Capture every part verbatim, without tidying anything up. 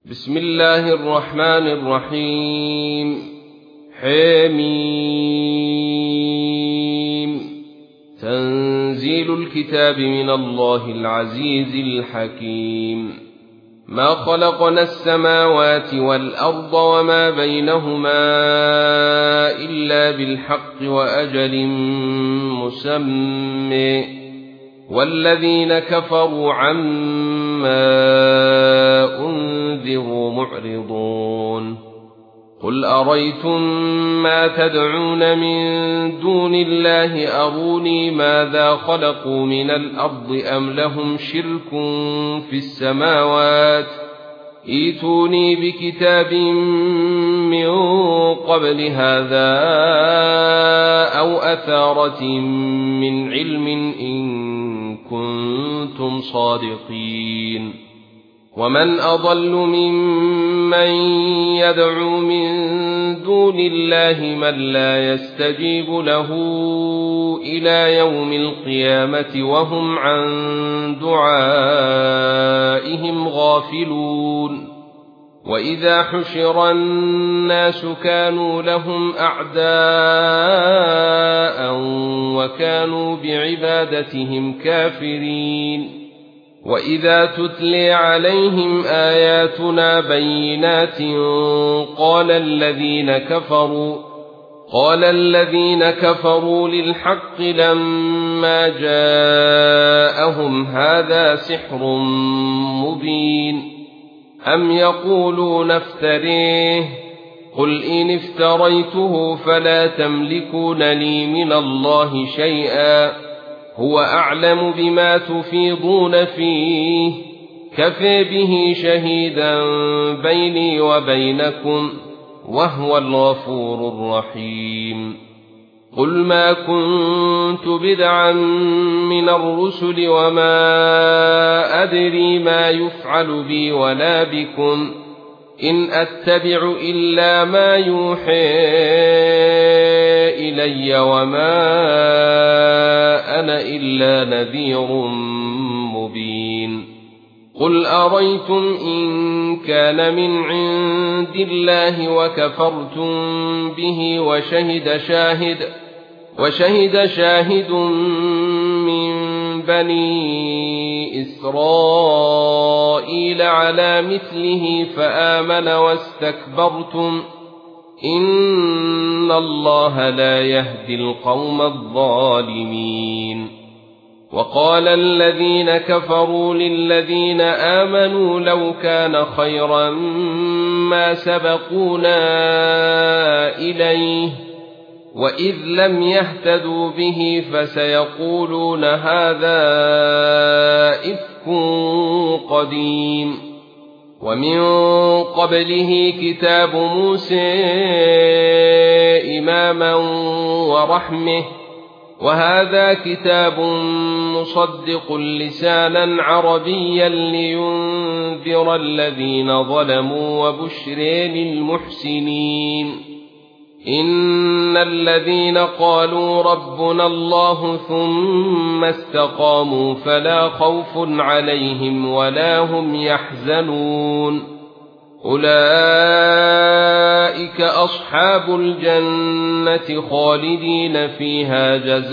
بسم الله الرحمن الرحيم. حميم. تنزيل الكتاب من الله العزيز الحكيم. ما خلقنا السماوات والأرض وما بينهما إلا بالحق وأجل مسمى، والذين كفروا عما أنذروا معرضون. قل أريتم ما تدعون من دون الله أروني ماذا خلقوا من الأرض أم لهم شرك في السماوات، ائتوني بكتاب من قبل هذا أو أثارة من علم إن كنتم صادقين. ومن أضل ممن يدعو من دون الله من لا يستجيب له إلى يوم القيامة وهم عن دعائهم غافلون. وإذا حشر الناس كانوا لهم أعداء وكانوا بعبادتهم كافرين. وإذا تتلي عليهم آياتنا بينات قال الذين كفروا قال الذين كفروا للحق لما جاءهم هذا سحر مبين. أم يقولون افتريه، قل إن افتريته فلا تملكون لي من الله شيئا، هو أعلم بما تفيضون فيه، كفى به شهيدا بيني وبينكم وهو الغفور الرحيم. قل ما كنت بدعا من الرسل وما أدري ما يفعل بي ولا بكم، إن أتبع إلا ما يوحى إلي وما أنا إلا نذير مبين. قل أريتم إن كان من عند الله وكفرتم به وشهد شاهد وشهد شاهد من بني إسرائيل على مثله فآمن واستكبرتم، إن الله لا يهدي القوم الظالمين. وقال الذين كفروا للذين آمنوا لو كان خيرا ما سبقونا إليه، وإذ لم يهتدوا به فسيقولون هذا إفك قديم. ومن قبله كتاب موسى إماما ورحمة، وهذا كتاب مصدق لسانا عربيا لينذر الذين ظلموا وبشر للمحسنين. إن الذين قالوا ربنا الله ثم استقاموا فلا خوف عليهم ولا هم يحزنون، أولئك أصحاب الجنة خالدين فيها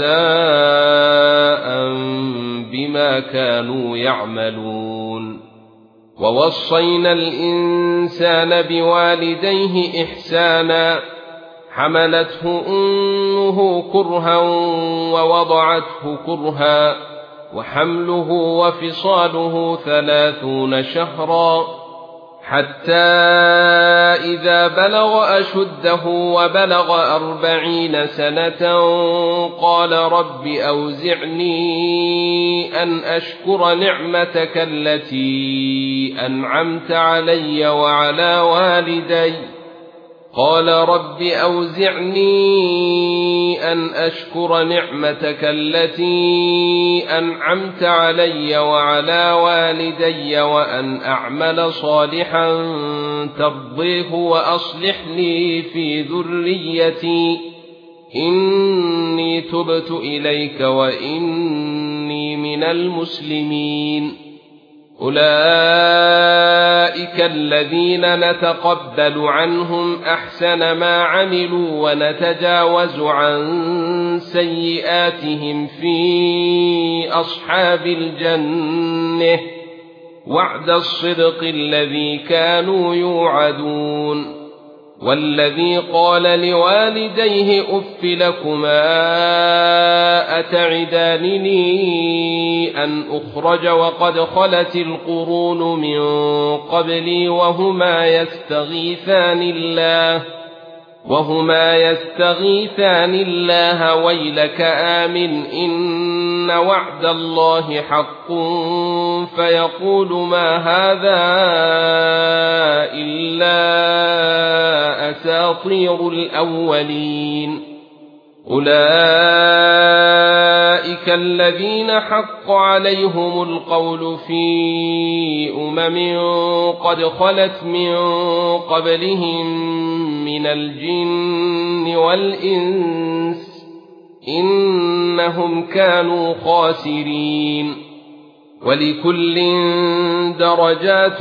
جزاء بما كانوا يعملون. ووصينا الإنسان بوالديه إحسانا، حملته أمه كرها ووضعته كرها، وحمله وفصاله ثلاثون شهرا، حتى إذا بلغ أشده وبلغ أربعين سنة قال رب أوزعني أن أشكر نعمتك التي أنعمت علي وعلى والدي قال رب أوزعني أن أشكر نعمتك التي أنعمت علي وعلى والدي وأن أعمل صالحا ترضيه وأصلح لي في ذريتي إني تبت إليك وإني من المسلمين. أولئك الذين نتقبل عنهم أحسن ما عملوا ونتجاوز عن سيئاتهم في أصحاب الجنة وعد الصدق الذي كانوا يوعدون والذي قال لوالديه أف لكما أتعدانني أن أخرج وقد خلت القرون من قبلي وهما يستغيثان الله وهما يستغيثان الله ويلك آمن إن وعد الله حق فيقول ما هذا إلا أساطير الأولين أولئك الذين حق عليهم القول في أمم قد خلت من قبلهم من الجن والإنس إنهم كانوا خاسرين ولكل درجات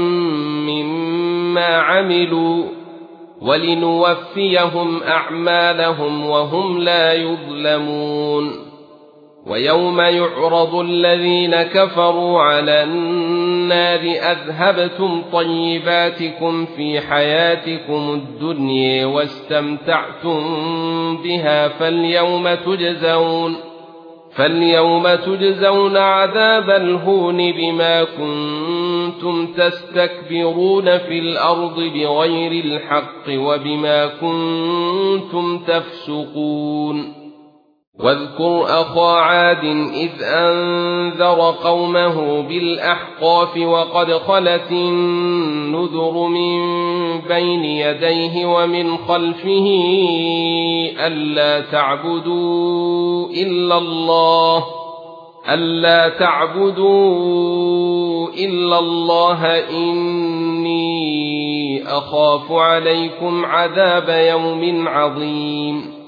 مما عملوا ولنوفيهم أعمالهم وهم لا يظلمون ويوم يعرض الذين كفروا على النار أذهبتم طيباتكم في حياتكم الدنيا واستمتعتم بها فاليوم تجزون فاليوم تجزون عذاب الهون بما كنتم تستكبرون في الأرض بغير الحق وبما كنتم تفسقون واذكر أخا عاد إذ أنذر قومه بالأحقاف وقد خلت النذر من بين يديه ومن خلفه ألا تعبدوا إلا الله ألا تعبدوا إلا الله إني أخاف عليكم عذاب يوم عظيم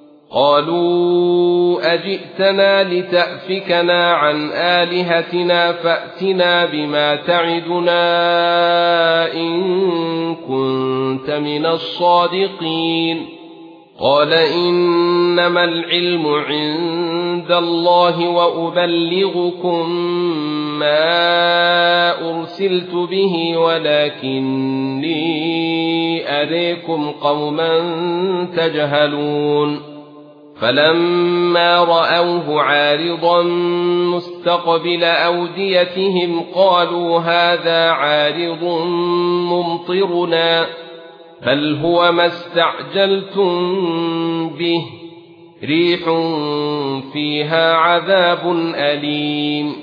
قالوا أجئتنا لتأفكنا عن آلهتنا فأتنا بما تعدنا إن كنت من الصادقين قال إنما العلم عند الله وأبلغكم ما أرسلت به ولكني أريكم قوما تجهلون فلما رأوه عارضا مستقبل أوديتهم قالوا هذا عارض ممطرنا بل هو ما استعجلتم به ريح فيها عذاب أليم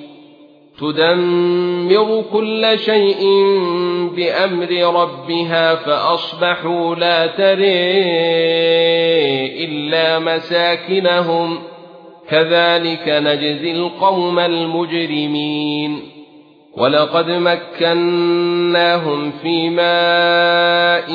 تدمر كل شيء بأمر ربها فأصبحوا لا ترى إلا مساكنهم كذلك نجزي القوم المجرمين ولقد مكناهم في ماء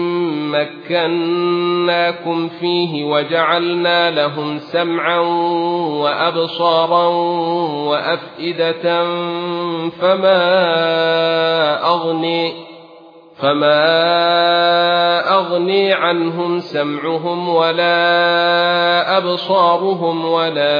مكناكم فيه وجعلنا لهم سمعا وأبصارا وأفئدة فما أغني فما أغني عنهم سمعهم ولا أبصارهم ولا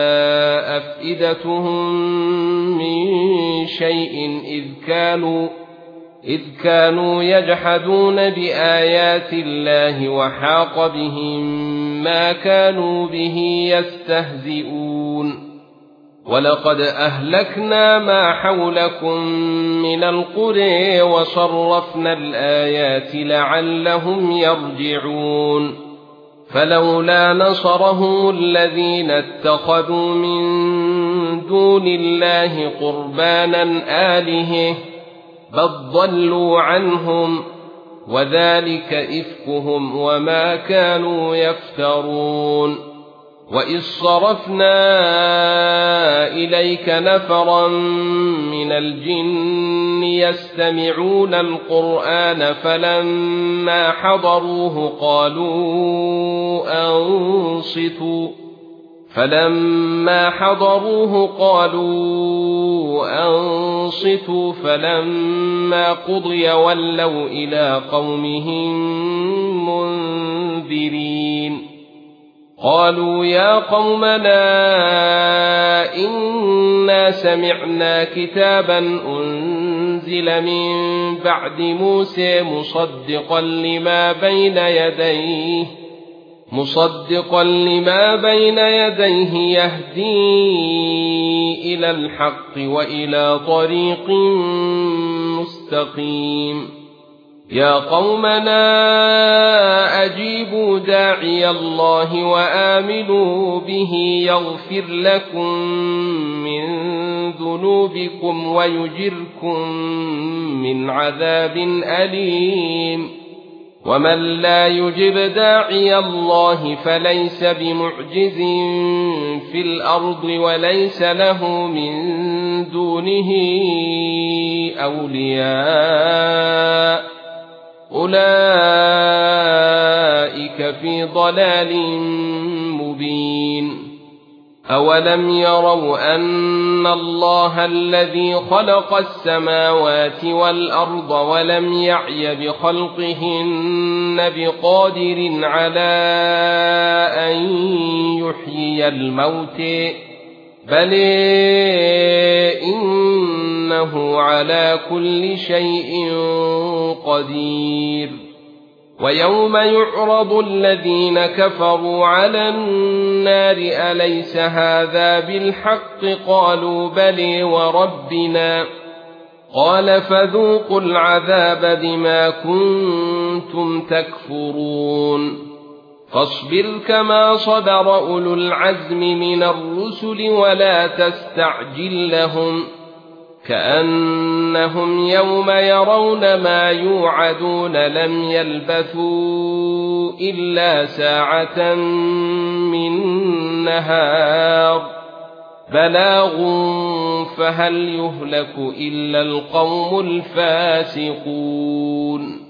أفئدتهم من شيء إذ كانوا إذ كانوا يجحدون بآيات الله وحاق بهم ما كانوا به يستهزئون ولقد أهلكنا ما حولكم من القرى وصرفنا الآيات لعلهم يرجعون فلولا نصرهم الذين اتخذوا من دون الله قربانا آلهة بل ضلوا عنهم وذلك إفكهم وما كانوا يفترون وإذ صرفنا إليك نفرا من الجن يستمعون القرآن فلما حضروه قالوا أنصتوا فلما حضروه قالوا أنصتوا فلما قضي ولوا إلى قومهم منذرين قالوا يا قومنا إنا سمعنا كتابا أنزل من بعد موسى مصدقا لما بين يديه مصدقا لما بين يديه يهدي إلى الحق وإلى طريق مستقيم يا قومنا أجيبوا داعي الله وآمنوا به يغفر لكم من ذنوبكم ويجركم من عذاب أليم ومن لا يجب داعي الله فليس بمعجز في الأرض وليس له من دونه أولياء أولئك في ضلال مبين أولم يروا أن الله الذي خلق السماوات والأرض ولم يعي بخلقهن بقادر على أن يحيي الموت بل إنه على كل شيء قدير ويوم يعرض الذين كفروا على النار أليس هذا بالحق قالوا بلى وربنا قال فذوقوا العذاب بما كنتم تكفرون فاصبر كما صبر أولو العزم من الرسل ولا تستعجل لهم كأنهم يوم يرون ما يوعدون لم يلبثوا إلا ساعة من نهار بلاغ فهل يهلك إلا القوم الفاسقون